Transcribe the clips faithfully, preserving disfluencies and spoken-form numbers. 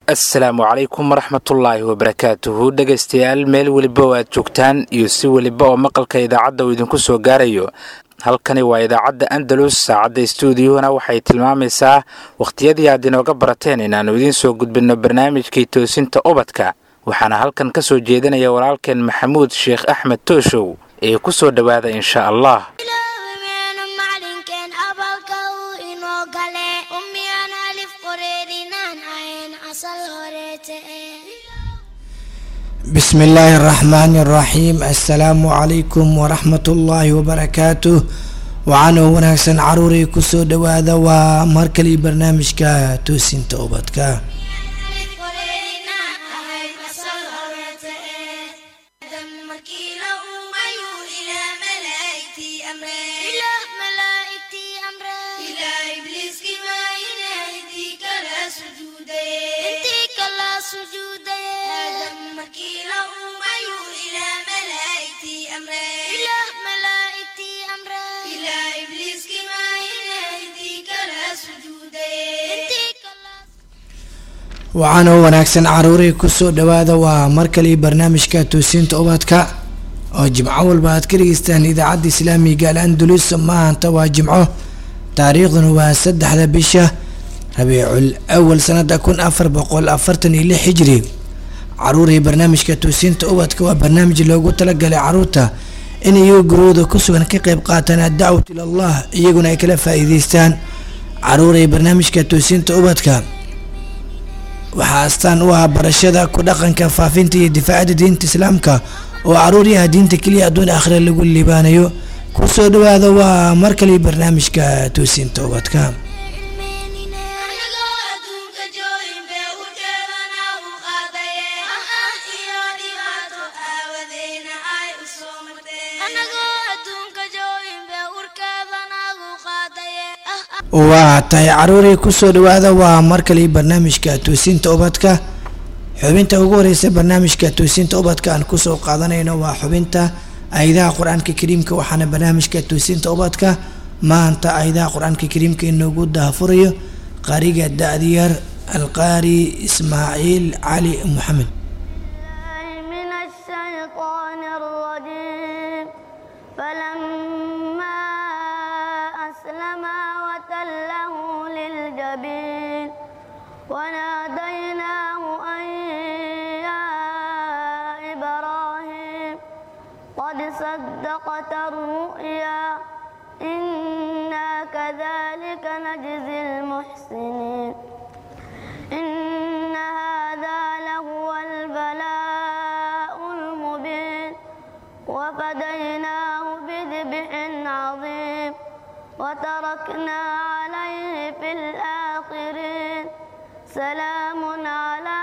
السلام عليكم ورحمة الله وبركاته dhageystayaal meel waliba aad joogtaan iyo si waliba oo maqalka idaacadda uu idinku soo gaarayo halkani waa idaacadda Andalus saacadda studio-na waxay tilmaamaysaa waqtiyadii aad inooga barateen inaan idin soo gudbino barnaamijkii toosinta ubadka waxaana halkan ka soo jeedinaya walaalkeen Maxamuud Sheekh Axmed Tooshow ee ku soo dhawaada insha Allah بسم الله الرحمن الرحيم السلام عليكم ورحمة الله وبركاته وعنو ونحسن عروري كسو دواذا ومركلي برنامج كا توسين توبت كا وعنو ونحسن عروري كسو دواذا ومركلي برنامج كا توسين توبت كا وجمعه والبعض كريستان إذا عد إسلامي قال أندلس ما أنت واجمعه تاريخ هو سد حدا بشه ربيع الأول سنة أكون أفر بقول أفرتني لحجري عروري برنامج كتوسين توبت كوا برنامج اللي قلت لك لعروته إن يقرود كسوان كقيب قاتنا الدعوة إلى الله يقولنا يكلف فايديستان عروري برنامج كتوسين توبت كا وحاستان وها برشدا كدقن كفافينتي دفاع دين إسلامك وعروريها دين تكلية دون آخر اللي يقول لي بانيو كسود هذا ومركلي برنامج كتوسين توبت كا وتاي عروري كسو دواذا ومركلي برنامج كتوسين توبتك حبينتا ugu horeysa barnaamijka toosinta ubadka aan ku soo qaadanayno waa xubinta ayadaha quraanka kariimka waxaana barnaamijka toosinta ubadka maanta ayadaha quraanka kariimka inoogu daafurayo qariga daadiyar alqari Ismaaciil Ali Muhammad من الشيطان الرجيم فلما أسلم وتله للجبين وناديناه أن يا إبراهيم قد صدقت الرؤيا إنا كذلك نجزي المحسنين إن هذا لهو البلاء المبين وفديناه بذبح عظيم وتركنا عليه في الآخرين سلام على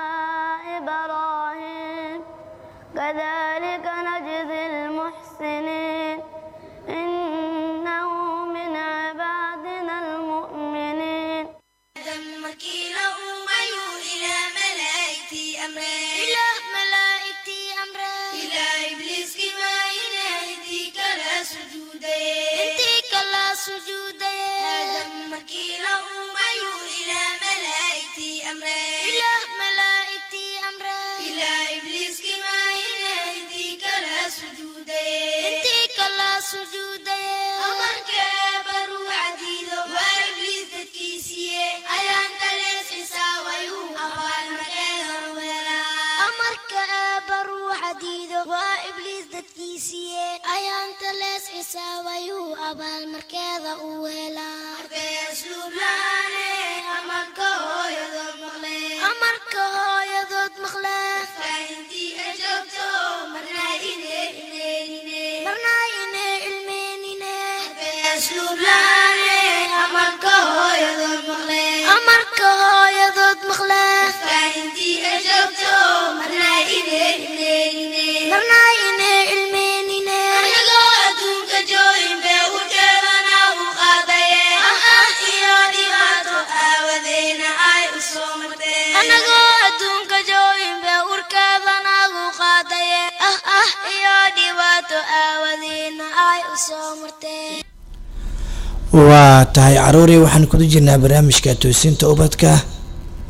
إبراهيم كذلك نجزي المحسنين إنه من عبادنا المؤمنين دمكي له ميو إلى ملائكتي أمري إلى ملائكتي أمري إلى إبليس كما ينهديك لا سجودي انتيك لا سجودي دمكي له ميو إلى ملائكتي أمري إلى ملائكتي أمري إلى إبليس كما ينهديك لا سجودي انتيك لا سجودي أمرك برو عديدو وإبليس تكيسيه أيان تليس إساويو أفعل مكان ولا أمرك برو عديدو وإبليس تكيسيه أيان تليس إساويو أبال مركزة أولا أسلوب لاني أمرك هو يضرب مغلي أمرك هو يضد مخلف فأنتي أجبتو مرنا إني إني إني مرنا إني المينيني أسلوب لاني أمرك هو يضرب مغلي أمرك هو يضد مخلف فأنتي أجبتو مرنا إني إني إني مرنا إني المينيني أنا أدونك جوين بأوتيرنا وقاضي أه إيو ديواتو أودينا أي أصومتي أنا أدونك جوين بأوركاذنا وقاضي أه أه إيو ديواتو أودينا أي أصومتي وتاي عروري وحن كدو جرنا برامجka toosinta ubadka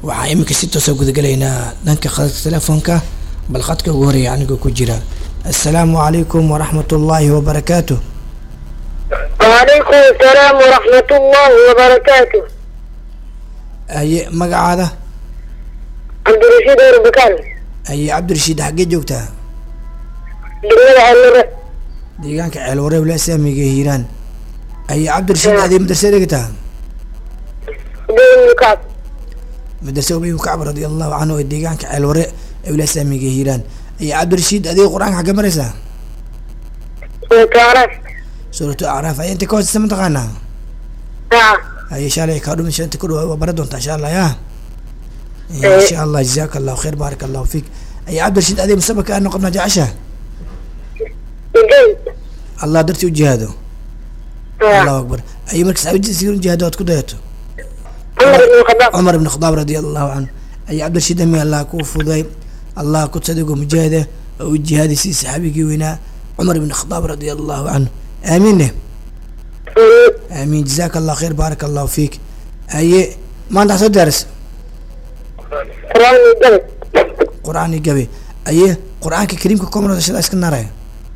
waxaa iminka si toosa gudagalaynaa dhanka khadka telefoonka bal khadka ugu horeeya anigoo ku jira assalaamu calaykum waraxmat ullaahi wabarakaatu. وعليكم السلام ورحمة الله وبركاته. aye magacaada عبد الرشيد أربكان. aye cabdirashiid xaggee joogtaa دمنا عمرة. deegaanka ceelware wala saamiga hiiraan. aye cabdirashiid adii madrasa dhigtaa بين الكعب. madrasa ubay kacb radiallahu canhu ee deegaanka ceelware ee wala saamiga hiiraan. aye cabdirashiid adii qur-aanka xagga maraysaa وكعرف. suuratu acraaf ay inta ka hooseysa mataqaanaa نعم. aye shaalay kaa dhumisha inta ku dhawa waa bara doontaa insha allah yaa insha allah jazaaka allahu khayr baaraka allahu fiik. aye cabdirashiid adii musabaka aan noqona jecesha الجيد. allah dartii u jihaado allahu akbar. aye markas awjisi u jihaado aad ku dayato عمر بن الخطاب. cumar ibn khadaab radiallahu canhu. aye cabdirashiid ami allah kuu fuday allah ku sadigo mujaahida oo u jihaadi sii saxaabigii weynaa cumar ibn khadaab radiallahu canhu aamiin leh aamiin jazaaka allah khayr baaraka allahu fiik. aye maanta soo diyaaris قرآن الجبل. qur-aan gabe. aye qur-aanka kariimka komrada shada iska naaraya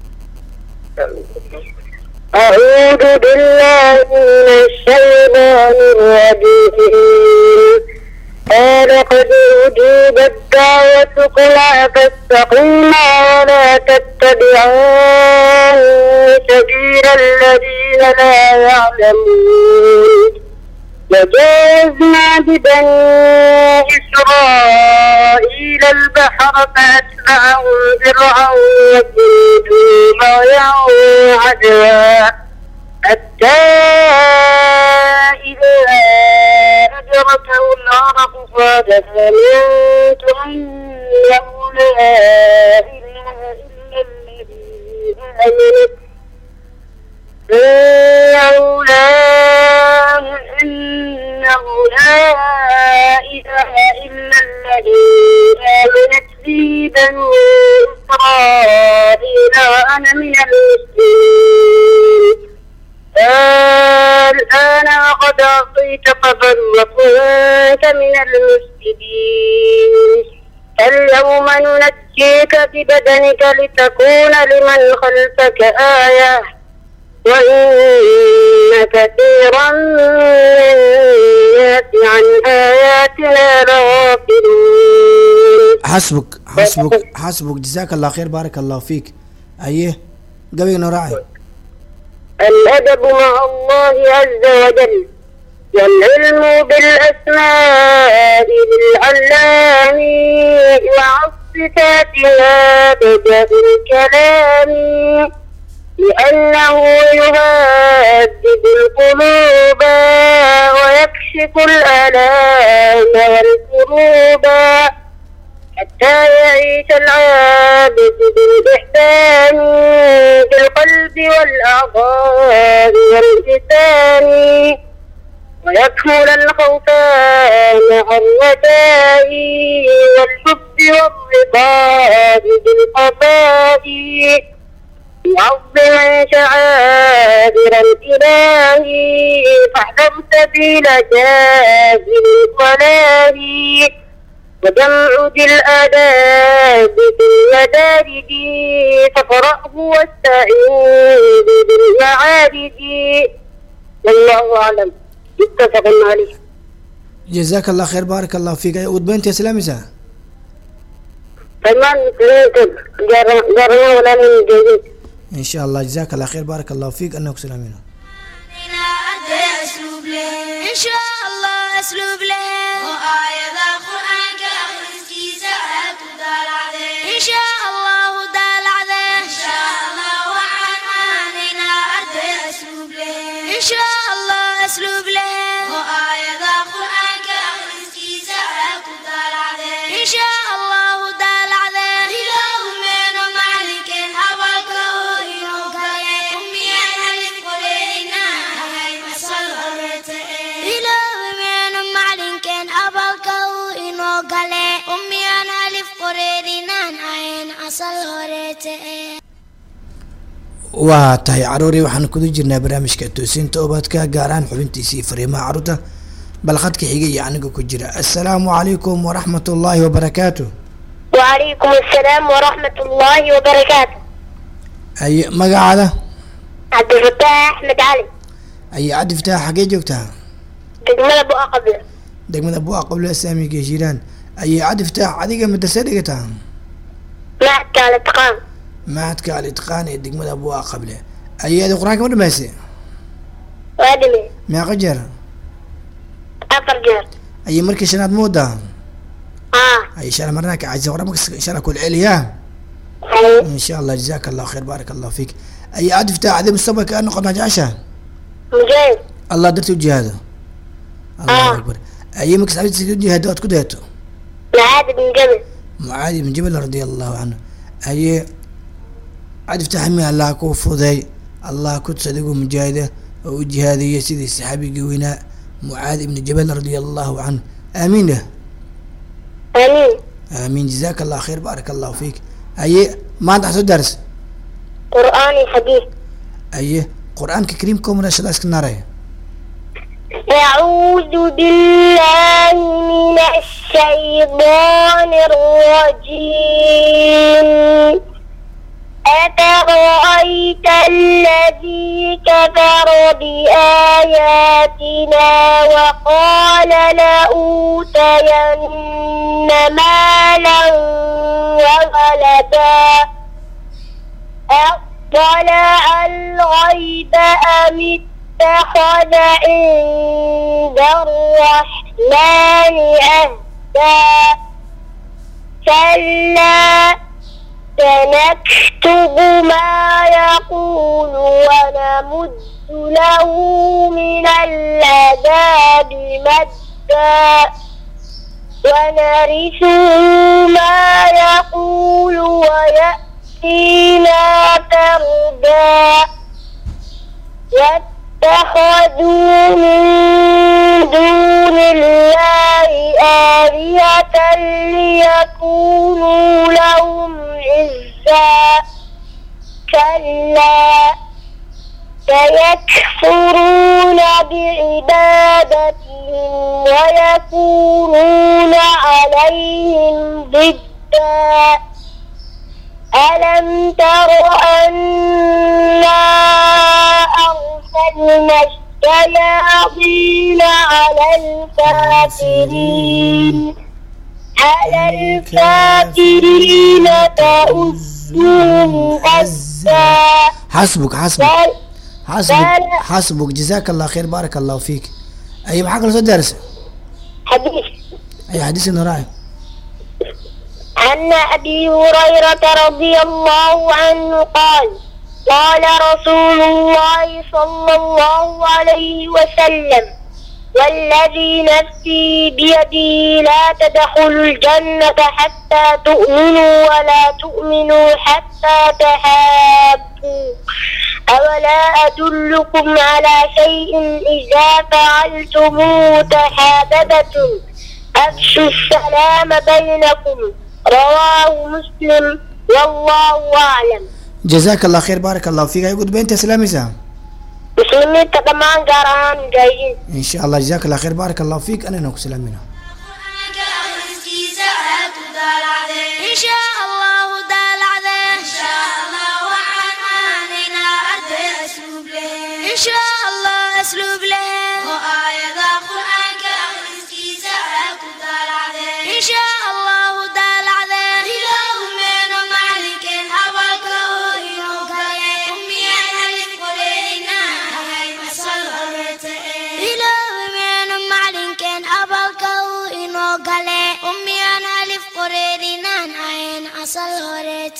أعوذ بالله من الشيطان الرجيم. قال قد أجيبت دعوتكما فاستقيما ولا تتبعان سبيل الذين لا يعلمون. وجاوزنا ببني إسرائيل البحر فأتبعهم فرعون وجنوده بغيا وعدوا حتى إذا أدركه الغرق قال آمنت أنه لا إله إلا الذي آمنت إنه لا إنه لا إله إلا الذي آمنت به بنو إسرائيل وأنا من المسلمين. الآن وقد أعطيت قبل وكنت من المفسدين. اليوم ننجيك ببدنك لتكون لمن خلفك آية وإن كثيرا من الناس عن آياتنا لغافلون. حسبك حسبك حسبك جزاك الله خير بارك الله فيك. أيه قبل نراعي الأدب مع الله عز وجل والعلم بالأسماء بالعلام مع الصفات لا بدأ الكلام لأنه يهذب القلوب ويكشف الآلام والكروب حتى يعيش العابد بالإحسان بالقلب والأعضاء واللسان ويكمل الخوفان مع الرجاء والحب والرضا بالقضاء يعظم شعائر الإله فاحذر سبيل جاهل الضلال وجمع ذي الآداب بالمدارج فاقرأه واستعين بالمعارج والله أعلم. اتفق عليه. جزاك الله خير بارك الله فيك. ودبنت يا سلامسة فمان جرنا ولا من جديد إن شاء الله. جزاك الله خير بارك الله فيك. أنك سلامين إن شاء الله أسلوب له وآية القرآن كأخرسكي ساعات دال عليه إن شاء الله دال عليه إن شاء الله وعن علينا أدي أسلوب له إن شاء الله أسلوب له وآية القرآن كأخرسكي ساعات دال عليه إن شاء الله دال عليه إله من معلك أبلك وإنك أمي ألف قلينا هاي مسألة إله من معلك أبلك وإنك أمي ألف قلينا هاي مسألة waa tahay caruurii waxaan kudu jirnaa barnaamijka toosinta ubadka gaar ahaan xubintiisii fariimaha caruurta bal khadka xiga iyo aniga ku jira. assalaamu calaykum waraxmatullaahi wabarakaatu. وعليكم السلام ورحمة الله وبركاته. aye magacaada? عبد الفتاح أحمد علي. aye cabdi fataax xagee joogtaa? دقمنا بقى قبل. degmada buuqa qabla islaamiga hiiraan. aye cabdi fataax adiga madrasa dhigataa? معك على الاتقان. macadka al-itqaan ee degmada buuqa qable. aye adi qur-aanka ma dhamaysay? وادمي. meeqa jeer? أفر جار. aye markii shanaad ma wadaa? آه. aye insha allah marnaa ka cajisa qur-aanka insha allah kula celiyaa. هاي. ان شاء الله جزاك الله خير بارك الله فيك. اي عاد فتاح عدم الصبر كانه قد نجاشة. مجاهد. الله درت جهاده. الله اكبر. اي مكس عبد جهادات كدهته. معاذ بن جبل. معاذ بن جبل رضي الله عنه. اي عاد فتاح مي الله كوفو ذي الله كنت صديقه مجاهده وجهادية سيدي السحابي قوينا معاذ بن جبل رضي الله عنه. امين له. آمين. امين جزاك الله خير بارك الله فيك. اي ما انت حسو درس؟ قرآني حديث. اي قرآن كريم كوم راشد اسك الناري. أعوذ بالله من الشيطان الرجيم. أفرأيت الذي كفر بآياتنا وقال لأوتين مالا وولدا أطلع الغيب أم اتخذ عند الرحمن عهدا كلا سنكتب ما يقول ونمد له من العذاب مدا ونرثه ما يقول ويأتينا فردا واتخذوا من دون الله آلهة ليكونوا لهم عزا كلا سيكفرون بعبادتهم ويكونون عليهم ضدا ألم تر أنا أرسلنا الشياطين على الكافرين على الكافرين تؤذهم أزا. حسبك حسبك حسبك حسبك جزاك الله خير بارك الله فيك. اي محاك لو درس حديث. اي حديث نراي. عن أبي هريرة رضي الله عنه قال قال رسول الله صلى الله عليه وسلم والذي نفسي بيدي لا تدخلوا الجنة حتى تؤمنوا ولا تؤمنوا حتى تحابوا أولا أدلكم على شيء إذا فعلتموه تحاببتم أفشوا السلام بينكم رواه مسلم والله أعلم. جزاك الله خير بارك الله فيك. يقول بنت سلامي سام مسلمين كمان جاران جايين ان شاء الله. جزاك الله خير بارك الله فيك. انا نوك سلامنا إن شاء الله دلع ذا إن شاء الله وحناننا أدى أسلوب له إن شاء الله أسلوب له وآية القرآن كأخرسكي سألت دلع ذا إن شاء الله دلع ذا إله من معلك أبلك وإنك أمي ألف قلينا هاي مسألة إله من معلك أبلك وإنك أمي ألف قرينا هاي مسألة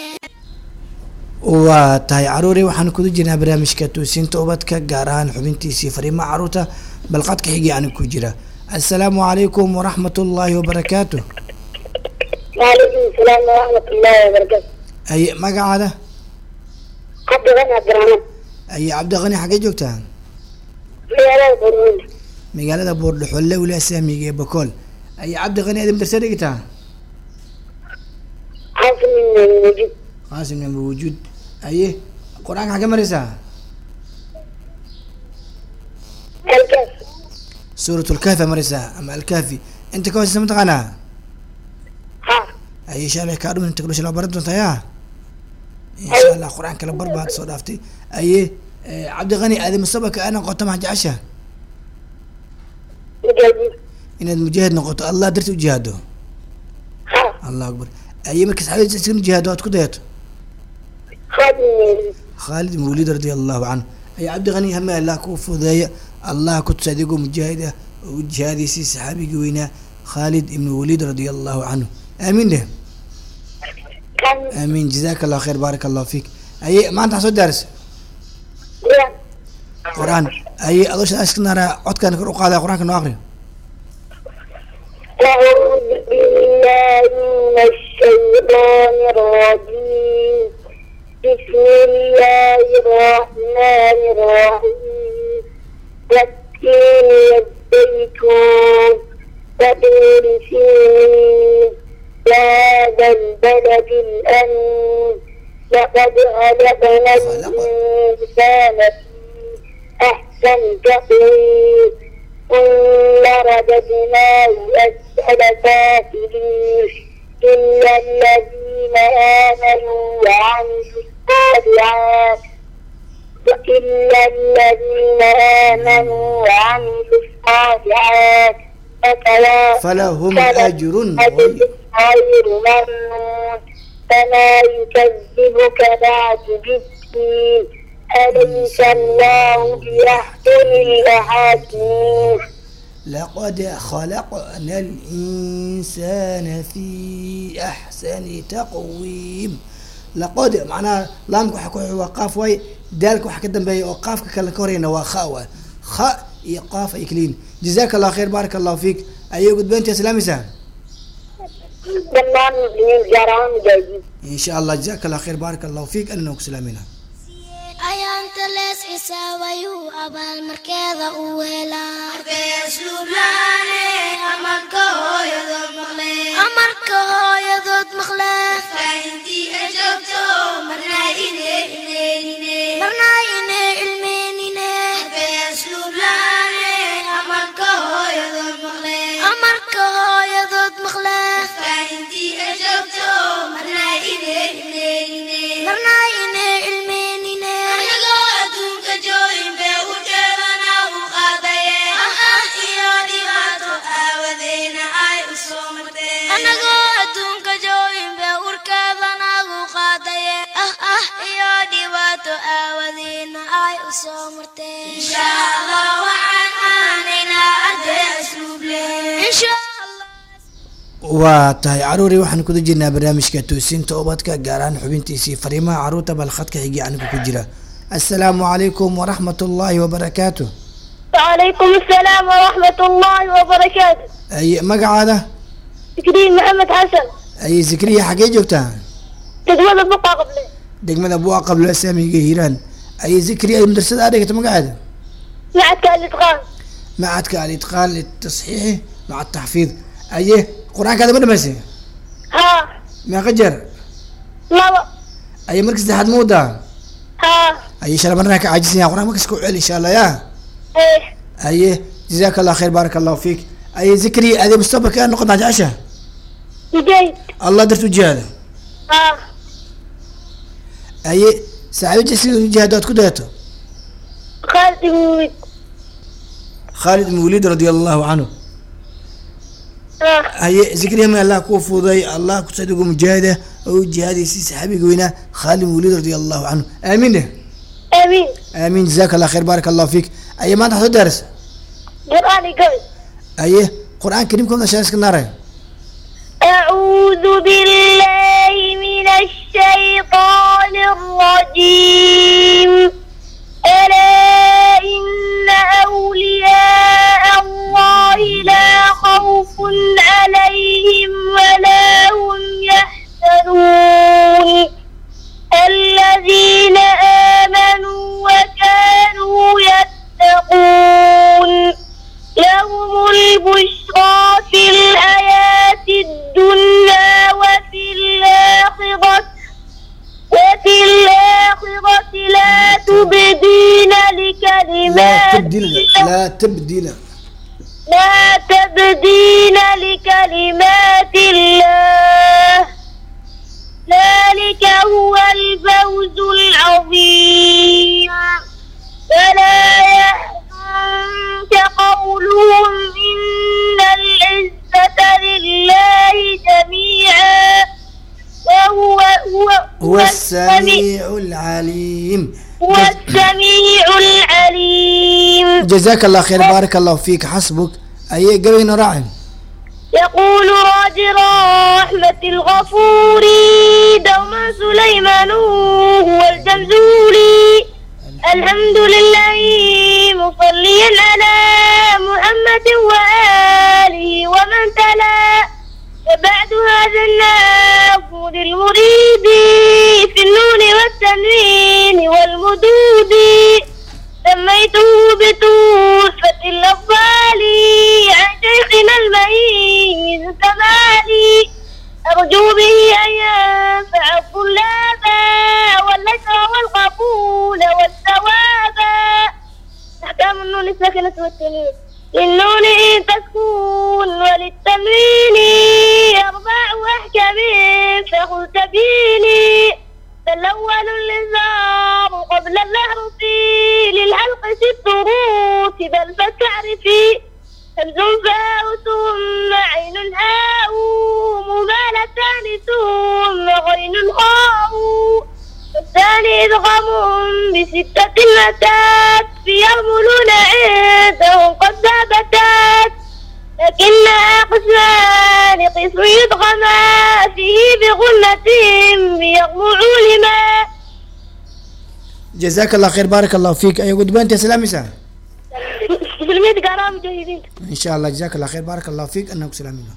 waa tahay caruuri waxaan kudu jirnaa barnaamijka toosinta ubadka gaar ahaan xubintiisii fariimaha caruurta balqadka xigii aan ku jira. assalaamu calaykum waraxmatullaahi wabarakaatu. وعليكم السلام ورحمة الله وبركاته. ay magacaada? عبد الغني عبد الرحمن. ay cabdiqani xagee joogtaa? ميلاد قرون. magaalada boordhaxolle wila saamiga ee bakool. ay cabdiqani aad madrasa dhigtaa? عاصم من وجود. qaasim min wujuud. aye qur-aanka xagee maraysaa? الكاس. سورة الكهف مرسا أما الكهف أنت كويس سمعت عنها ها أي شاء الله كارم أنت كل شيء لبرد أنت يا إن شاء الله القرآن كلا بربع هاد صدافتي أي آه، عبد الغني هذه مسبك أنا قلت ما حاجة عشاء مجاهد إن المجاهد نقطة الله درت جهاده ها الله أكبر أي مركز حبيب اسم جهادات كديت خادم خالد بن وليد رضي الله عنه أي عبد الغني هم الله كوفو ذي الله كنت صديقه مجاهدة وجهادي سي صحابي قوينا خالد بن وليد رضي الله عنه آمين ده كان آمين جزاك الله خير بارك الله فيك أي ما أنت حصل درس لا قرآن أي أدوش أسكن نرى عد كان قرآن قال قرآن كانوا آخره أعوذ بالله من الشيطان الرجيم بسم الله الرحمن الرحيم والتين والزيتون وطور سينين وهذا البلد الأمين لقد خلقنا الإنسان في أحسن تقويم ثم رددناه أسفل سافلين إلا الذين آمنوا وعملوا الصالحات إلا الذين آمنوا وعملوا الصالحات فتواصوا فلهم أجر غير غير ممنون فما يكذبك بعد بالدين أليس الله بأحسن الحاكمين لقد خلقنا الإنسان في أحسن تقويم لقد معناها لامك وحكوا وقاف واي دالك وحكا دنبي وقافك كلا كورينا وخاوة خاء يقاف يكلين جزاك الله خير بارك الله فيك أيوة قد بنت يا سلامي سان دمان مسلمين جاران جايين إن شاء الله جزاك الله خير بارك الله فيك أنك سلامينا ayaanta lees xisaabayuu abaalmarkeeda u helaa Arday asluub laane amarka hooyadood maqle amarka hooyadood maqle intii ay joogto marna inay ileenine marnaa inay ilmeenine Arday asluub laane amarka hooyadood maqle amarka hooyadood maqle intii ay joogto marna inay ileenine marnaa inay ilmeenine anagoo adduunka joogin bee u jeedana u qaadaye ah iyo dhibaato aawadeena ay u soo marteen anagoo adduunka joogin bee urkeedanagu qaadaye ah ah iyo dhibaato aawadeena ay u soo marteen insha allah waxaan aanaynaa arday asluub leh insha allah waa tahay caruurii waxaan kuda jirnaa barnaamijka toosinta ubadka gaar ahaan xubintiisii fariimaha caruurta bal khadka xigi anigu ku jira assalaamu calaykum waraxmat ullaahi wabarakaatu وعليكم السلام ورحمة الله وبركاته ay magacaada تكريم محمد حسن ay zikriya xagee joogtaa تقبل بقى قبل degmada buuqa qabla saamiga hiiraan ay zikriya ay madrasada adhigata magaceeda معك الإتقان macadka alitqaan litasxiixi maca ataxfiid aye qur-aankaada ma dhamaysay ها meeqa jeer لبا aye marka saddexaad ma wadaa ها aye shala marnaa ka caajisanya qur-aan markas ku celi insha allah ya ايه aye jazaaka allah khayr baaraka allahu fiik aye zikriya adee mustaqbalka aa noqotaa jecesha جيد allah dartu jihaada ها aye saaxiibada sida jihaadaad ku dayato خالد مولد khaalid ibn waliid radia allahu canhu ها aye zikriya ma allah kuu fuuday allah ku sadigo mujaahida oo jihaadiisii saxaabiga weynaa khaalid ibn waliid radia allahu canhu aamiin dheh آمين aamiin jazaaka allah khayr baaraka allahu fiik aye maanta waxaad soo daaris قرآني قبل aye qur-aan kariimkooda shaa iska naaray أعوذ بالله من الشيطان الرجيم ألا إن أولياء الله لا خوف عليهم ولا هم يحزنون الذين آمنوا وكانوا يتقون لهم البشرى في الحياة الدنيا وفي الآخرة وفي الآخرة لا تبدين لا لكلمات تبديل لا تبديل الدين لكلمات الله ذلك هو الفوز العظيم فلا يحزنك قولهم إن العزة لله جميعا وهو هو, هو السميع العليم هو السميع العليم. جزاك الله خير بارك الله فيك. حسبك. أي قبينا راعي. يقول راجي رحمة الغفور دوما سليمان هو الجمزولي الحمد لله مصليا على محمد وآله ومن تلا وبعد هذا النافذ المريد في النون والتنوين والمدود سميته بتوحفة الأطفال عن شيخنا المهيز كمالي أرجو به أن ينفع الطلاب والنشر والقبول والثواب. أحكام النون الساكنة والتنوين للنون إن تسكون وللتنوين أربع أحكام فقل تبيني فالأول الإنذار قبل الأحرف للحلق ست رتبا فتعرفي همز فاء ثم عين هاء ممالتان ثم غين خاء الثاني إدغام بستة أتات فيعملون عندهم قد ثبتت لكنها قسمان قسم يدغما فيه بغنة بيغمع لما. جزاك الله خير بارك الله فيك. أي قد بنت يا سلام سا سلميت قرام جيدين إن شاء الله. جزاك الله خير بارك الله فيك. أنك سلامين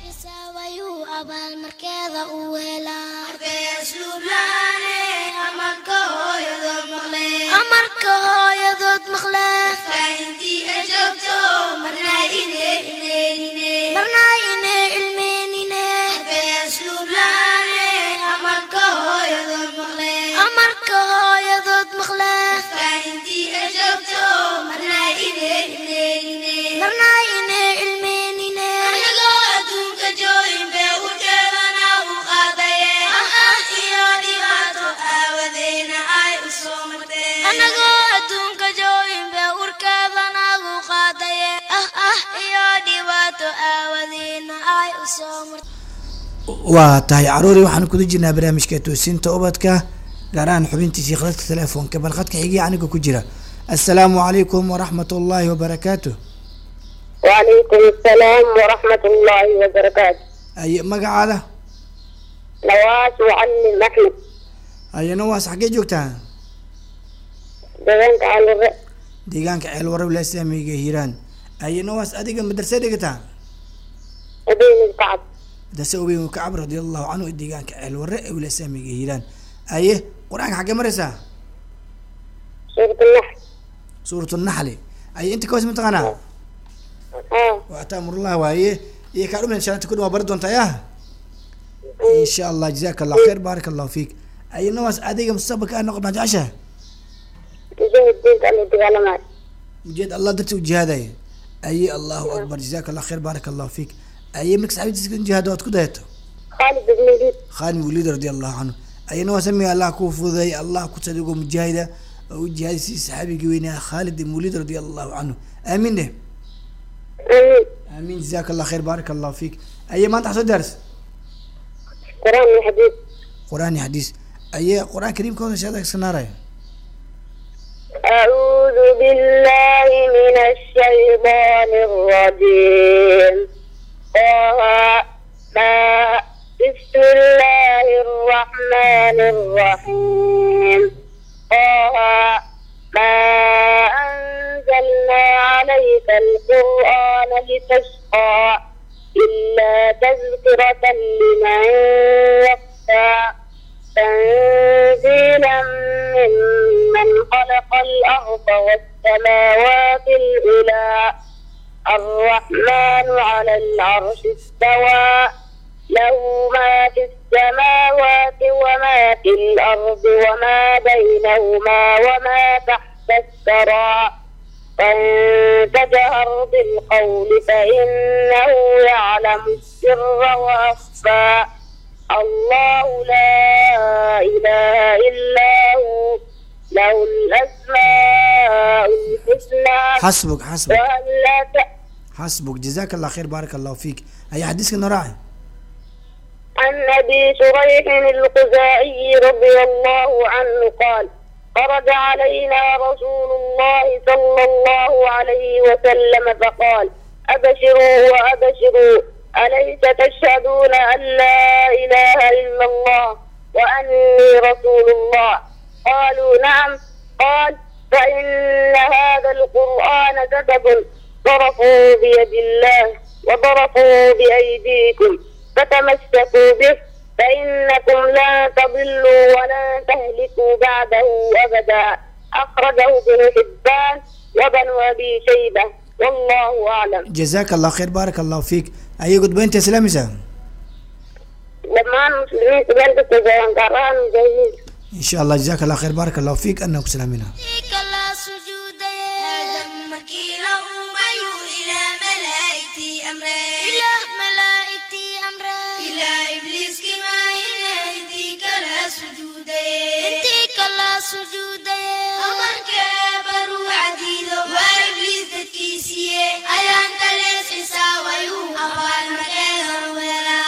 أمرك هايض مخلاف فأنتي أجبتو مرنا إني إليني مرنا إني المينيني بأسلوب لاني أمرك هايض مخلاف أمرك هايض مخلاف فأنتي أجبتو مرنا إني إليني مرنا إني المينيني أنا قادم كجوين بأوجبنا وقاضي أه يا ديواتو أودينا أي أصومتي أنا قادم كجوين بأوركبنا وقاضي أه أه يا ديواتو أودينا أي أصومتي. waa tahay caruuri waxaan ku jirnaa barnaamijka toosinta ubadka gaar ahaan xubintiisii khadka telefoonka bal khadka xigiya aniga ku jira. assalaamu calaykum waraxmatullaahi wabarakaatu. وعليكم السلام ورحمة الله وبركاته. ay magacaada نواس وعلم أحمد ay nawaas xagee joogtaa? deegaanka Calore. deegaanka ceel warab la islaamiga hiiraan. ay nawaas adiga madrasa dhigataa? أبين الكعب. madrasa ubay kacab radiyallahu anhu deegaanka ceel warab ee la islaamiga hiiraan. ay quraanka xagee maraysaa? سورة النحل. suuratul naxli. ay inta kawas mataqaanaa? آه. وأتامر الله وهي يكادوا من شان تكون وبرد أنت ياه إن شاء الله. جزاك الله خير بارك الله فيك. أي نواس أديك مستبك أنا قد نجاشة تجاه الدين قال لي تقال وجد الله درت وجهاد أي أي الله أكبر. جزاك الله خير بارك الله فيك. أي مكس عبيد تسكن جهادات كده خالد بن وليد. خالد وليد رضي الله عنه. أي نواس سمي الله كوفو ذي الله كتصدقوا مجاهدة وجهاد سي صحابي قوينا خالد بن وليد رضي الله عنه. آمين ده. آمين. آمين جزاك الله خير بارك الله فيك. أي ما أنت حصل درس قرآن وحديث. قرآن حديث. أي قرآن كريم كون شهادة سنارة. أعوذ بالله من الشيطان الرجيم. طه ما بسم الله الرحمن الرحيم. طه ما أنزلنا عليك القرآن لتشقى إلا تذكرة لمن يخشى تنزيلا ممن خلق الأرض والسماوات العلى الرحمن على العرش استوى له ما في السماوات وما في الأرض وما بينهما وما تحت الثرى وإن تجهر بالقول فإنه يعلم السر وأخفى الله لا إله إلا هو له الأسماء الحسنى. حسبك حسبك وألا ت... حسبك جزاك الله خير بارك الله فيك. أي حديث كنا راعي عن أبي شريح الخزاعي رضي الله عنه قال خرج علينا رسول الله صلى الله عليه وسلم فقال أبشروا وأبشروا أليس تشهدون أن لا إله إلا الله وأني رسول الله؟ قالوا نعم. قال فإن هذا القرآن كتب ضربوا بيد الله وضربوا بأيديكم فتمسكوا به فإنكم لا تضلوا ولا تهلكوا بعده أبدا. أخرجه ابن حبان وابن أبي شيبة والله أعلم. جزاك الله خير بارك الله فيك. أي قد بنت سلامسة لما المسلمين تبلغ تجاهن قرآن جيد إن شاء الله. جزاك الله خير بارك الله فيك أنك سلامنا. كلا سجود آدم مكيله أيو إلى ملائكتي أمره إلى ملائكتي أمره إلى إبليس كما ينهدي كلا سجود انتي كلا سجود أمر كبر عديده وإبليس تكيسيه أيان تلس إساويو أبان مكان ولا.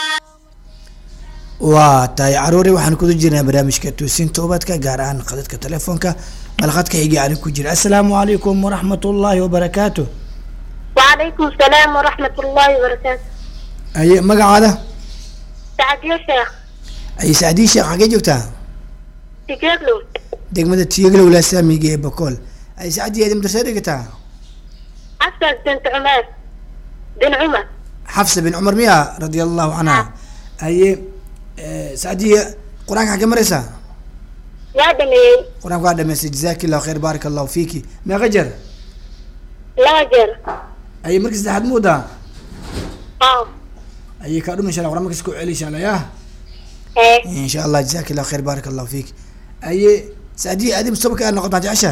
waa tahay caruuri waxaan ku jirnaa barnaamijka toosinta ubadka gaar ahaan qadadka telefoonka balqadka xiga aan ku jira. assalaamu calaykum waraxmatullaahi wabarakaatuh. وعليكم السلام ورحمة الله وبركاته. aye magacaada سعدية شيخ aye saacdii sheekh xagee joogtaa? تجيبلو degmada tiyaglow la saamiga ee bakool. aye saacdii aad madrasa dhigataa? حفصة بنت عمر بن عمر xafsa bin cumar miya radiallahu canha. aye saacdii qur-aanka xagee maraysaa? يا دمي qur-aanka waa dhamaystay jazaaki allahu khayr baarak allahu fiiki. meeqa jer? لاجر aye markii saddexaad muudaa? اه aye kaa dhum insha allah qur-aan markas ku celi insha allah yah ايه ان شاء الله جزاك الله خير بارك الله فيك. اي سعدي ادي مستوى كان نقطة عشاء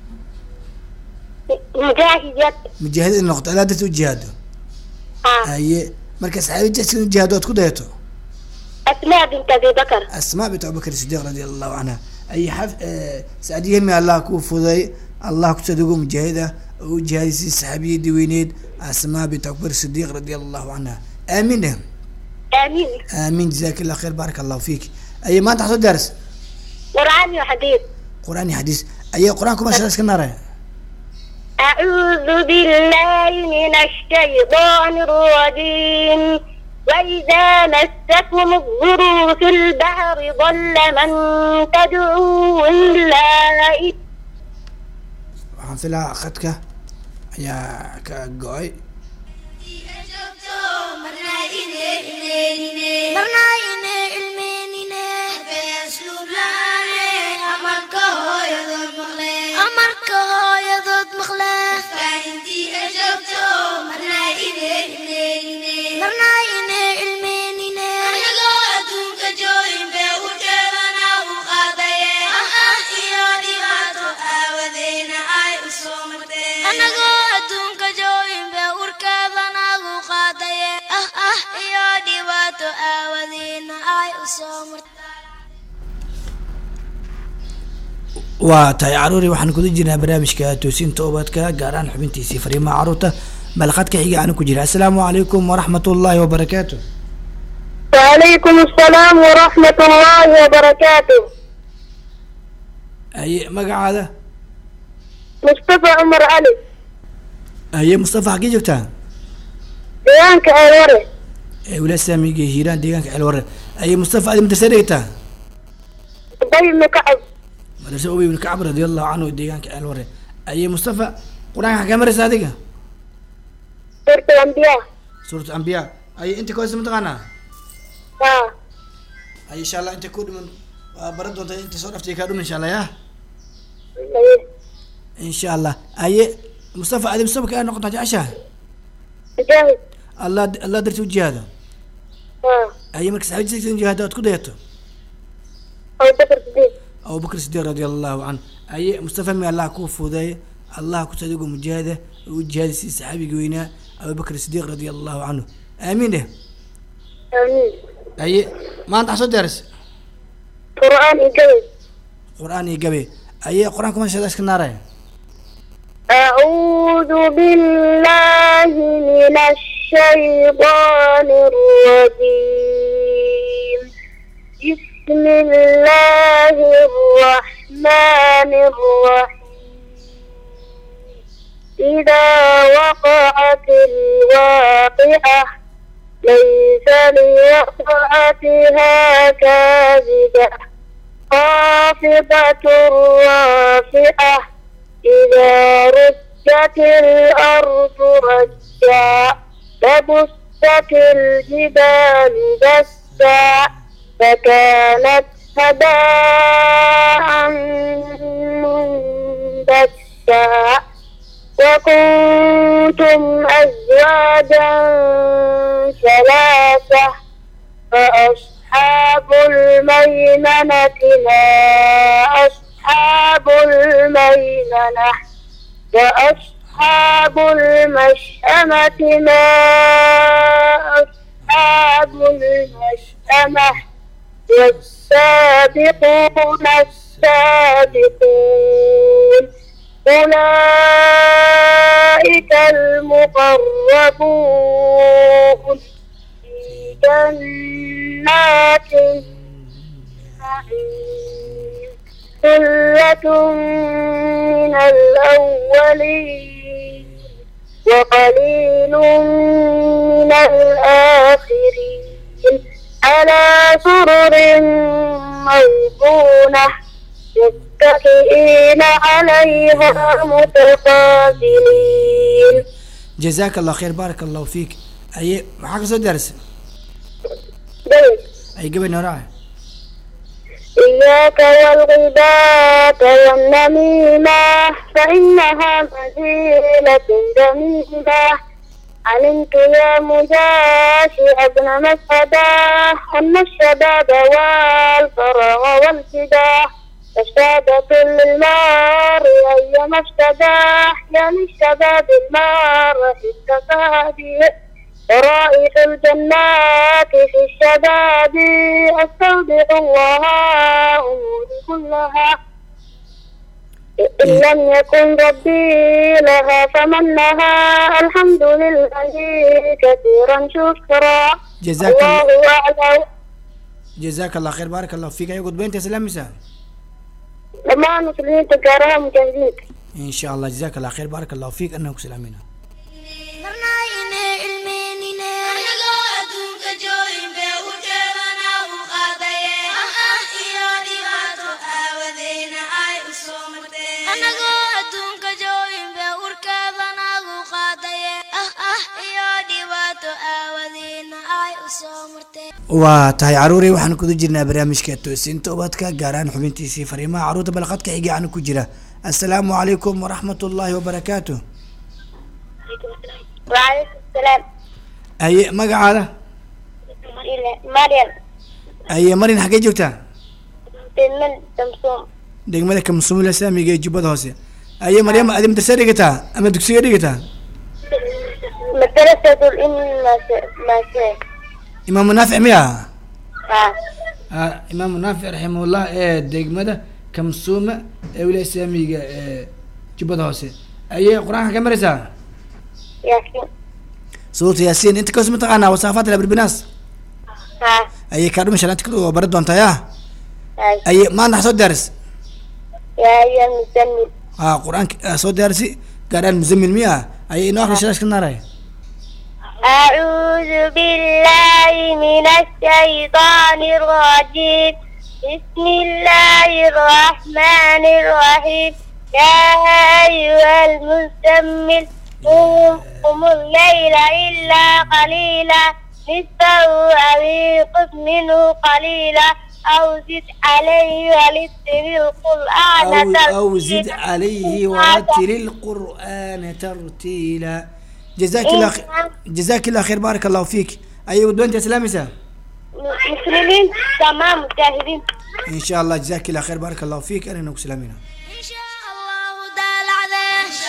مجاهد مجاهد النقطة لا دتو جهاد. اه اي مركز حبيب جسم جهادات كديتو اسماء بنت ابي بكر اسماء بنت ابو بكر الصديق رضي الله عنها. اي حف آه سعدي همي الله كوفودي الله كتصدقوا مجاهدة وجهاد الصحابية ديوينيد اسماء بنت ابو بكر الصديق رضي الله عنها. امين امين امين جزاك الله خير بارك الله فيك. اي ما تحضر درس قرآن وحديث قرآن حديث. اي قرآن كما شرس كناره. أعوذ بالله من الشيطان الرجيم. وإذا مسكم الضر في البحر ضل من تدعو إلا إليه. waxaan filaa khadka ayaa ka go-ay. waa tahay caruuri waxaan kuda jirnaa barnaamijka toosinta ubadka gaar ahaan xubintiisii fariimaha caruurta balqadka xiga aan ku jira. assalaamu calaykum waraxmatullaahi wabarakaatuh. وعليكم السلام ورحمة الله وبركاته. aye magacaada? مصطفى عمر علي aye mustafa xagee joogtaa? ديانك أوري ee walaal saamiga hiiraan deegaanka celware. aye mustafa aad madrasa dhigtaa? أبي بن كعب madrasa ubay ibn kacb radiyallahu canhu deegaanka celware. aye mustafa qur-aanka xagee maraysa adiga? سورة الأنبياء. suuratu ambiya. aye inta koos mataqaanaa? آه aye insha allah inta ku dhiman waa baran doonta inta soo dhaftay kaa dhum insha allah yah أيه. ان شاء الله. aye mustafa aad mustafa kaa noqotaa jeceshaha مجاهد. allah allah darti u jihaado. آه aye marka saxaabadiisa jihaado aad ku dayato أبو بكر الصديق. أبو بكر الصديق رضي الله عنه. أي مصطفى من الله كوفو ذي الله كتدق مجاهدة وجهاد سي صحابي قوينا أبو بكر الصديق رضي الله عنه آمين ده آمين. أي ما أنت حصل درس قرآن يقول قرآن يقبي أي قرآن كمان شداش كنارة أعوذ بالله من الشيطان الرجيم بسم الله الرحمن الرحيم إذا وقعت الواقعة ليس لوقعتها كاذبة خافضة رافعة إذا رجت الأرض رجا وبست الجبال بسا فكانت هباء منبثا وكنتم أزواجا ثلاثة فأصحاب الميمنة ما أصحاب الميمنة وأصحاب المشأمة ما أصحاب المشأمة والسابقون السابقون أولئك المقربون في جنات النعيم ثلة من الأولين وقليل من الآخرين على سرر موضونة متكئين عليها متقابلين. جزاك الله خير بارك الله فيك. أي معك صوت درس بيت. أي قبل نراعي إياك والغيبات والنميمة فإنها مزيلة ذميمة علمت يا مجاشع ابن مسعدة أن الشباب والفراغ والفداح فاشتاد كل المار أيما اشتداح يعني الشباب المار في التفادي ورائح الجنات في الشباب أستودع الله أموري كلها إن لم يكن ربي لها فمنها الحمد لله كثيرا شكرا. جزاك الله الله أعلم. جزاك الله خير بارك الله فيك. يقول بنت سلام مساء لما مسلمين تقارها مجنزيك إن شاء الله. جزاك الله خير بارك الله فيك. أنك سلامين. waa tahay caruuray waxaan ku jirnaa barnaamijka toosinta ubadka gaar ahaan xubintiisii fariimaha caruurta balqadka xiga aan ku jira. assalaamu calaykum waraxmatullaahi wabarakaatuh. وعليكم السلام. aye magacaada مريم aye marin xagee joogtaa من سمسوم degmada kamsumula saamiga ee jubbada hoose. aye maryam adi madrasa dhigataa ama dugsiga dhigataa مدرسة الإم ما شيء imaamu naafic miya ها ah imaamu naafic raximahullah ee degmada kamsuuma ee wilaaya saamiga ee jubbada hoose. aye qur-aanka ka maraysaa ياسين suurta yaasiin inta kaos mataqaanaa wasaafaat labirbinaas ها aye kaa dhumi shalaanta kadhow bari doontaa yaa هاي aye maanta soo daaris يا أيها المزمل ها qur-aanka soo daarisi gaar ahaan muzammil miya aye inoo akhri shalaashka naaray أعوذ بالله من الشيطان الرجيم بسم الله الرحمن الرحيم يا أيها المزمل قم الليل إلا قليلا نصفه أو انقص منه قليلا أو زد عليه ورتل القرآن أو, أو زد عليه ورتل القرآن ترتيلا. جزاك الله خير جزاك الله خير بارك الله فيك. أيوة وانت سلامسة مسلمين تمام مجاهدين إن شاء الله. جزاك الله خير بارك الله فيك. أنا نوك سلامينا إن شاء الله تعالى إن شاء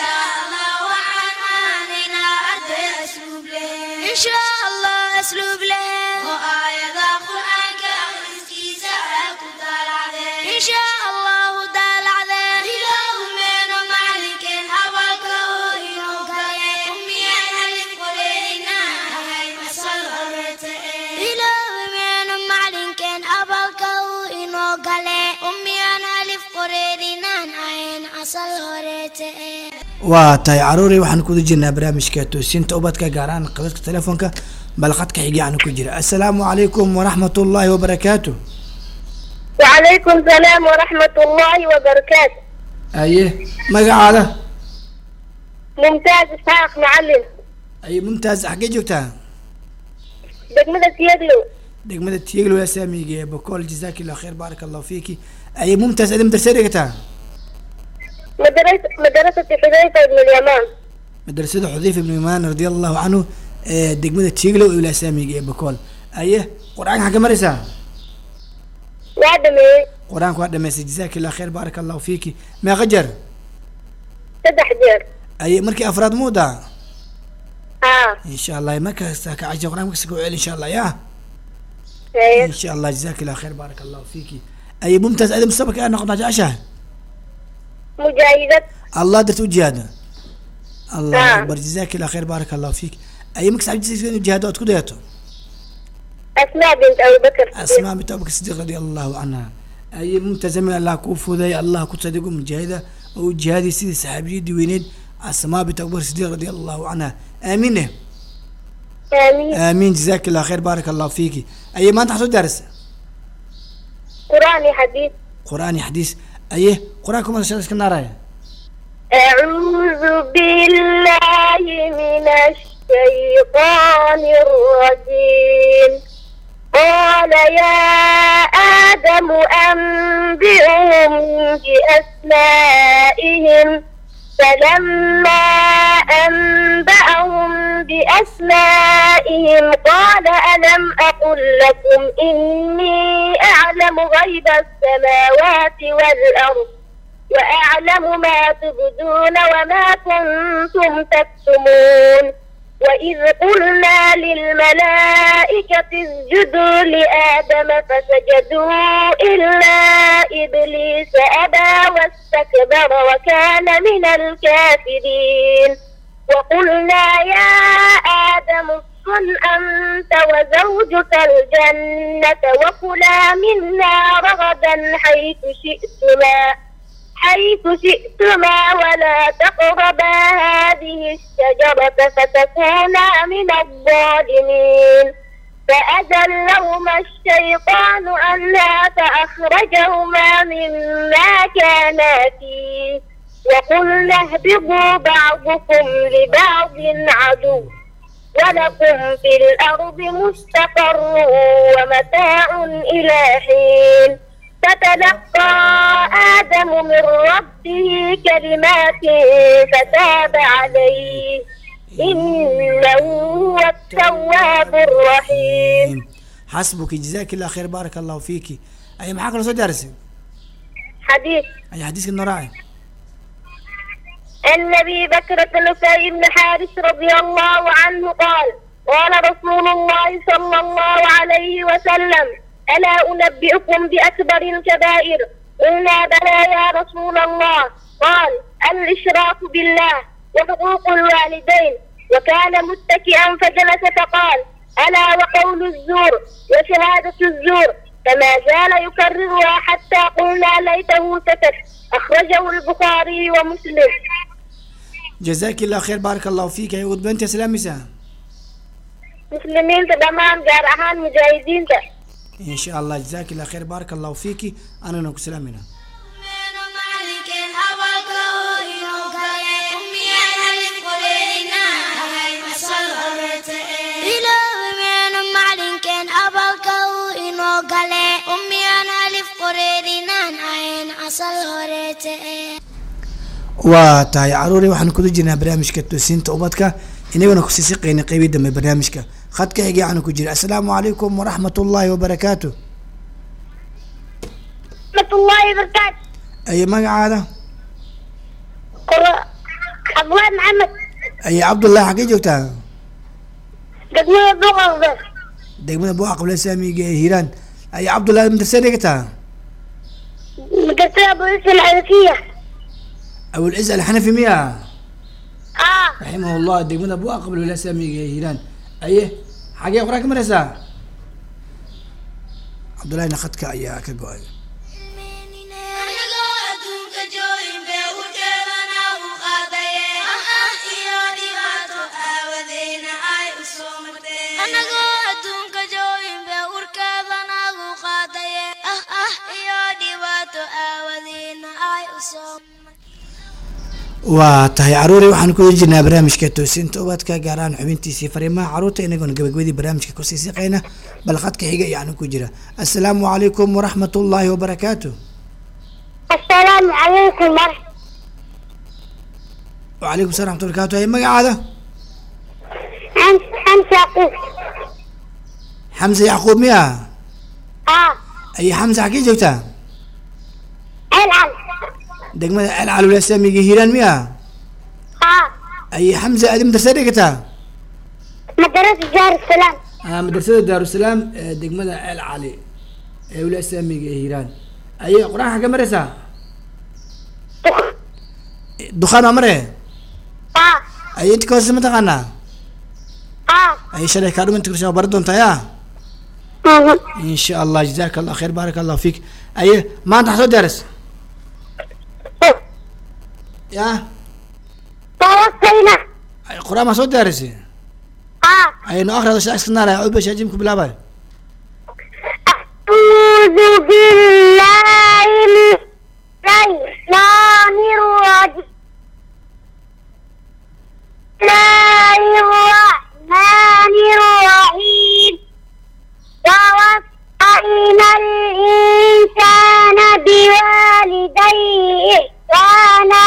إن شاء الله أسلوب لها وآيات القرآن كأخرسكيس أكتال عذاب إن شاء الله دال عذاب إله من معلك أبلك وإنوكي أمي ألف قرينا هاي مسأل هرتئ إله من معلك أبلك وإنوكي أمي ألف قرينا هاي مسأل هرتئ waa tahay caruuri waxaan ku jirnaa barnaamijka toosinta ubadka gaar ahaan qadadka telefoonka bal khadka xiga aan ku jira assalaamu calaykum waraxmatullaahi wabarakaatu وعليكم السلام ورحمة الله وبركاته aye magacaada ممتاز إسحاق معلم aye mumtaaz xagee joogtaa دقمدة تيغلو degmada tiiglo yaa saamiga ee bokool jazaakillah khayr baaraka allahu fiiki aye mumtaaz adim darsa dhigataa مدرسة مدرسة حذيفة بن اليمان madrasada xudayfa ibn imaan radiallahu canhu ee degmada tiiglo ilaa saamiga ee bokool aye qur-aanka xagga maraysaa وعدمي qur-aanka waa dhamaystay jazaakillah khayr baaraka allahu fiiki meeqa jeer سدح جير aye markii afraad muudaa اه ان شاء الله ما كاستا كعجة قرآن كسكو ان شاء الله يا ايه ان شاء الله جزاك الله خير بارك الله فيك اي ممتاز ادم السبك انا قد عشاء مجاهدة الله درت وجهاده الله نعم. اكبر جزاك الله خير بارك الله فيك اي مكس عجز جهادات كديته أسماء بنت أبي بكر اسماء بنت ابو بكر الصديق رضي الله عنها اي ممتاز من الله كوفو ذي الله كتصدق مجاهده وجهادي سيدي صحابي ديوينين اسماء بنت ابو بكر الصديق رضي الله عنها امين آمين امين جزاك الله خير بارك الله فيك اي ما انت حتو درس قرآني حديث قرآني حديث ايه قرآنكم انا شارك النار أعوذ بالله من الشيطان الرجيم قال يا آدم أنبئهم بأسمائهم فلما أنبأهم بأسمائهم قال ألم أقل لكم إني أعلم غيب السماوات والأرض وأعلم ما تبدون وما كنتم تكتمون وإذ قلنا للملائكة اسجدوا لآدم فسجدوا إلا إبليس أبى واستكبر وكان من الكافرين وقلنا يا آدم اسكن أنت وزوجك الجنة وكلا منا رغدا حيث شئتما حيث شئتما ولا تقربا هذه الشجرة فتكونا من الظالمين فأزلهما الشيطان عنها فأخرجهما مما كانا فيه وقلنا اهبطوا بعضكم لبعض عدو ولكم في الأرض مستقر ومتاع إلى حين فتلقى آدم من ربه كلمات فتاب عليه إنه هو التواب الرحيم حسبك جزاك الله خير بارك الله فيك اي معاك لو درس حديث اي حديث النراعي عن أبي بكرة نفيع بن حارث رضي الله عنه قال قال رسول الله صلى الله عليه وسلم ألا أنبئكم بأكبر الكبائر قلنا بلى يا رسول الله قال الإشراك بالله وحقوق الوالدين وكان متكئا فجلس فقال ألا وقول الزور وشهادة الزور فما زال يكررها حتى قلنا ليته سكت أخرجه البخاري ومسلم جزاك الله خير بارك الله فيك يا ود بنت سلام مساء مسلمين تمام جارحان مجاهدين ده. ان شاء الله جزاك الله خير بارك الله فيك انا نكو سلامنا waa tahay caruuri waxaan kuda jirnaa barnaamijka toosinta ubadka inaguna kusii siqeyna qeybii dambe barnaamijka khadka xiga aan ku jira assalaamu calaykum waraxmat ullaahi wabarakaatu ورحمة الله وبركاته. aye magacaada قر- عبد الله محمد aye cabdullahi xaggee joogtaa degmada Buuqaqble. degmada buuqa qable saamiga ee hiiraan ay cabdullaahi madrasada dhigtaa madrasada Abu Isa al-Hanafiya. abul ciise alxanafi miya اه raximahullah degmada buuqa qable wilaaya saamiga ee hiiraan aye xagee quraan ka maraysaa cabdullaahi khadka ayaa ka go-ay anagoo adduunka joogin bee u dheelana u qaadaye ah ah iyo dhibaato aawadeena ay u soo marteen anagoo adduunka joogin bee urkeedana u qaadaye ah ah iyo dhibaato aawadeena ay u soo waa tahay caruuri waxaan ku jirnaa barnaamijka toosinta ubadka gaar ahaan xubintiisii fariimaha caruurta inagoon gabagabadii barnaamijka kusii siqayna bal khadka xiga ayaanu ku jira assalaamu calaykum waraxmat ullaahi wabarakaatu السلام عليكم ورحمة wacalaykum salam raxmat barakaatu ay magacaada أنت أنت يعقوب. xamse yacquub miya اه ay xamse xagee joogtaa العب. degmada celcal wilaaya saamiga hiiraan miya اه ay xamse aadi madrasada dhigataa مدرسة دار السلام. ah madrasada daarusalaam ee degmada celcali ee wilaaya saamiga ee hiiraan aye qur-aan xagee maraysaa dukhaan waa mare اه ay inta ka hoose ma taqaanaa اه ay shalay kaa dhuminta kurshaa bari doontaa yaa مهم. in sha allah jazaaka allah khayr baaraka allah fiik aye maanta waxaa soo diyaaris ya توصينا. ay qur-aan maa soo diyaarisay اه ay no akhriado shaa iska naara acuud bashaa jimku bilaabay أعوذ بالله من الشيطان الرجيم. الله الرحمن الرحيم. ووصينا الإنسان بوالديه إحسانا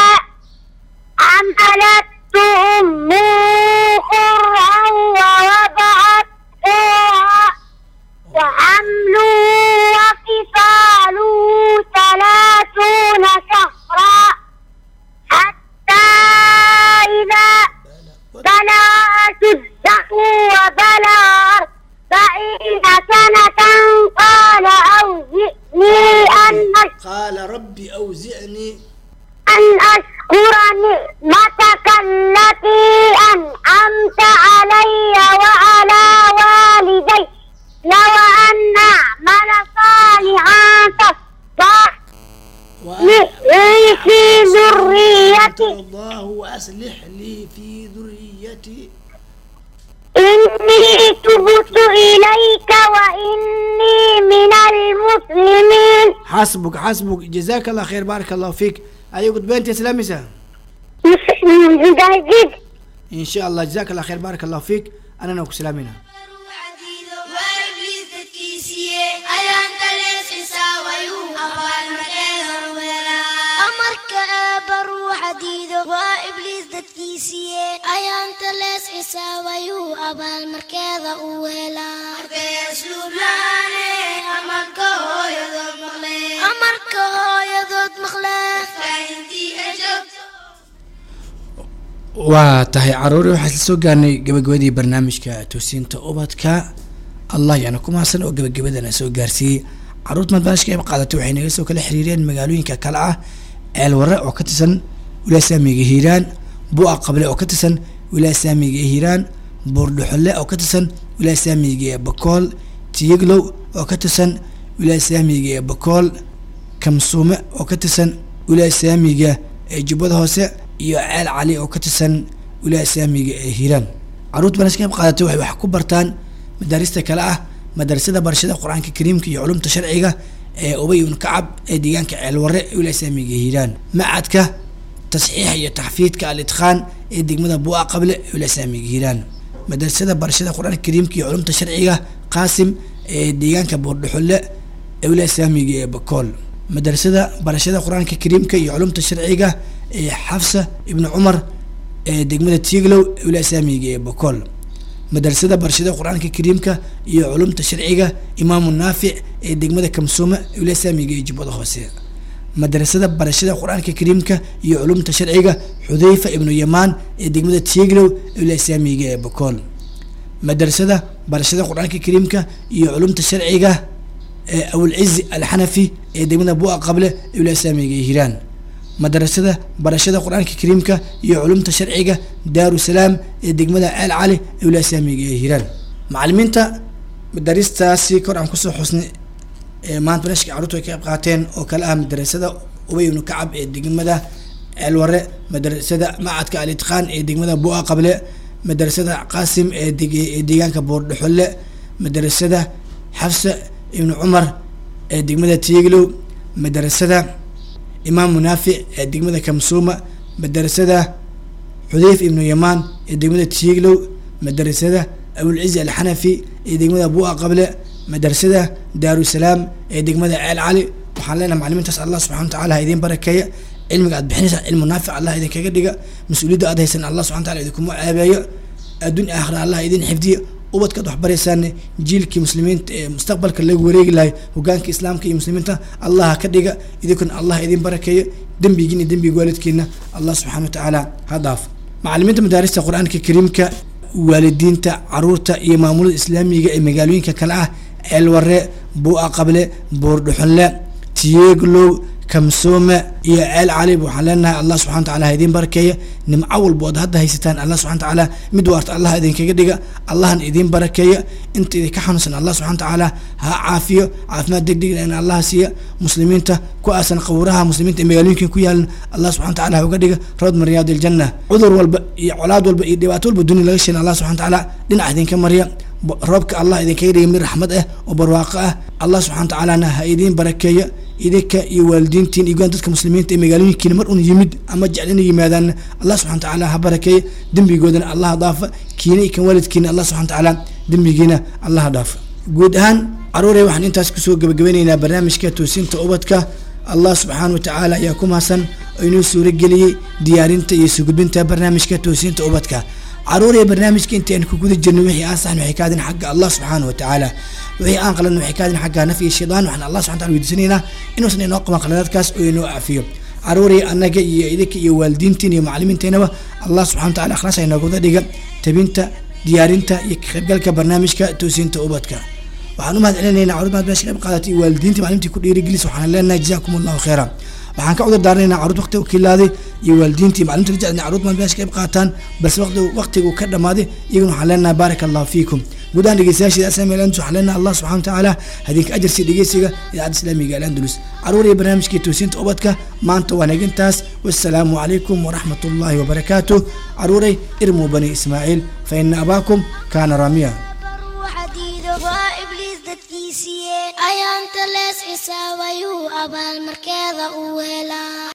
حملته أمه كرها ووضعته وحمله وفصاله ثلاثون شهرا حتى إذا بلغ أشده وبلغ أربعين سنة قال أوزئني أن أشكر qaala rabbi awzicnii أن أشكر نعمتك التي أنعمت علي وعلى والدي وأن أعمل صالحا تصلح لي في ذريتي الله وأصلح لي في ذريتي إني تبت إليك وإني من المسلمين. حسبك حسبك جزاك الله خير بارك الله فيك أي قد بنت إسلامسة مجدد. إن شاء الله جزاك الله خير بارك الله فيك أنا نوك سلامنا وإبليس تكيسيه أيان تليس ساويو أبان مكان ولا أمرك أبرو حديدو وإبليس تكيسيه أيان تليس ساويو أبان مكان ولا أسلوب لاني أمرك هو يضد مخلي أمرك هو يضد مخلي فأنتي أجبت waa tahay caruuri waxaa isla soo gaarnay gabagabadii barnaamijka toosiinta ubadka allah yaana ku mahadsan oo gabagabadana soo gaarsiiyey caruurta madbaashka ay qaadatay waxay naga soo kala xiriireen magaalooyinka kale ah ceel warre oo ka tirsan wilaaya saamiga hiiraan buuqa qable oo ka tirsan wilaaya saamiga hiiraan buurdhuxolle oo ka tirsan wilaaya saamiga bakool tiyaglow oo ka tirsan wilaaya saamiga bakool kamsuume oo ka tirsan wilaaya saamiga ee jubbada hoose iyo ceel cali oo ka tirsan wilaaya saamiga ee hiiraan caruurta barnaamijka qayb qaadatay waxay wax ku bartaan madaarista kale ah madrasada barashada qur-aanka kariimka iyo culumta sharciga ee ubay ibn kacab ee deegaanka ceel warre ee wilaaya saamiga hiiraan macadka tasxiixa iyo taxfiidka al itqaan ee degmada buuqa qable ee wilaaya saamiga hiiraan madrasada barashada qur-aanka kariimka iyo culumta sharciga qaasim ee deegaanka buurdhuxulle ee wilaaya saamiga ee bakool madrasada barashada qur-aanka kariimka iyo culumta sharciga ee xafsa ibnu cumar ee degmada tiiglow ee wilaaya saamiga ee bakool madrasada barashada qur-aanka kariimka iyo culumta sharciga imaamu naafic ee degmada kamsuuma ee wilaaya saamiga ee jubbada hoose madrasada barashada qur-aanka kariimka iyo culumta sharciga xudayfa ibnu yamaan ee degmada tiiglow ee wilaaya saamiga ee bakool madrasada barashada quraanka kariimka iyo culumta sharciga ee Abul Izz Al-Hanafi ee degmada Bu'a Qable ee wilaayada Islaamiga ee Hiiraan madrasada barashada quraanka kariimka iyo culumta sharciga Daarusalaam ee degmada Al Ali ee wilaayada Islaamiga ee Hiiraan macallimiinta madaristaasi kor aan ku soo xusnay ee maanta barashka carruurtu ay ka qayb qaateen oo kala ah madrasada Ubay ibn Kacab ee degmada Alware madrasada Macadka Al-Itqaan ee degmada Bu'a Qable madrasada Qaasim ee deegaanka Boordhaxolle madrasada Xafsa ibn Umar ee degmada Tiiglow madrasada Imaam Munaafi ee degmada Kamsuuma madrasada Xudayf ibn Yamaan ee degmada Tiiglow madrasada Abul Izz Al-Hanafi ee degmada Bu'a Qable madrasada Daarusalaam ee degmada Al Ali waxaan leenahay macallimiintaas Allah subhanahu wa ta'ala idin barakeeyo cilmiga aad bixinaysa cilmu naafic Allah idin kaga dhiga mas'uuliyadda aad haysan Allah subhanahu wa ta'ala idinku caabiyo adduun aakhira Allah idin xifdiyo ubadka wax baraysan jiilkii muslimiinta ee mustaqbalka lagu wareegi lahay hogaanka islaamka iyo muslimiinta Allah ka dhiga idinku Allah idin barakeeyo dambigiina dambiga waalidkiina Allah subhanahu wa ta'ala hadaaf macallimiinta madaarista quraanka kariimka waalidiinta caruurta iyo maamulada islaamiga ee magaalooyinka kala ah Alware Bu'a Qable Boordhaxolle Tiiglow Kamsuuma iyo Al Ali waxaan leenahay Allah subhanahu wa ta'ala idin barakeeyo nimco walba oo hadda haysataan Allah subhanahu wa ta'ala mid waarta Allah idin kaga dhiga Allahna idin barakeeyo inta idin ka xanuunsan Allah subhanahu wa ta'ala ha caafiyo caafimaad degdeg in Allah siiyo muslimiinta ku aasan qawraha muslimiinta ee magaalooyinka ku yaalan Allah subhanahu wa ta'ala uga dhiga rood min riyaadil janna cudur walba iyo colaad walba iyo dhibaato walba dunia laga sheegay Allah subhanahu wa ta'ala dhinac idin ka mariya roobka Allah idin kaga dhiga mid raxmad ah oo barwaaqo ah Allah subhanahu wa ta'ala ha idin barakeeyo idinka iyo waalidiintiin iyo dadka muslimiinta ee magaalooyinka mar un yimid ama jeclina yimaadaan Allah subhanahu wa ta'ala ha barakeeyo dambigoodana Allah dhaafa kiina iyo kan waalidkiina Allah subhanahu wa ta'ala dambigiina Allah dhaafa guud ahaan caruuray waxaan intaas ku soo gabagabaynaynaa barnaamijka toosinta ubadka Allah subhanahu wa ta'ala ayaa ku mahadsan oo inoo suura geliyay diyaarinta iyo soo gudbinta barnaamijka toosinta ubadka caruuray barnaamijka intaan ku guda jirnay wixii aan saxno waxay ka hadin xagga Allah subhanahu wa ta'ala wixii aan qalan waxay ka hadin xagga nafyi shaytaan waxaan Allah subhanahu wa ta'ala weydiisanaynaa inuu san inoo qaban qaladkaas oo inoo afiyo caruuray anaga iyo idinka iyo waalidiintiin iyo macallimiinteena Allah subhanahu wa ta'ala akhlaas ay noogu dhiga tabinta diyaarinta iyo ka qaybgalka barnaamijka toosinta ubadka waxaan u mahadcelinaynaa caruurta meesha qayb qaadatay waalidiinta macallimiinta ku dhiirigelis waxaan leenahay jazaakumullahu khairan waxaan ka cudar daarnaynaa caruurta waqti u kilaaday iyo waalidiinta macallimiinta rajacna caruurta meesha qayb qaataan bas waqti waqtigu ka dhamaaday iyaguna waxaan leenahay barakallahu fiikum gudan dhageystayaasha asalaamay alaykum waxaan leenahay Allah subhanahu wa ta'ala hadinka ajir si dhageysiga idaacada islaamiga Al-Andalus caruur iyo barnaamijka toosinta ubadka maanta waa nagintaas wassalaamu alaykum wa rahmatullahi wa barakatuh caruuray irmu bani Ismaaciil fa inna abakum kana ramiya ayaanta lees xisaabayuu abaal markeeda u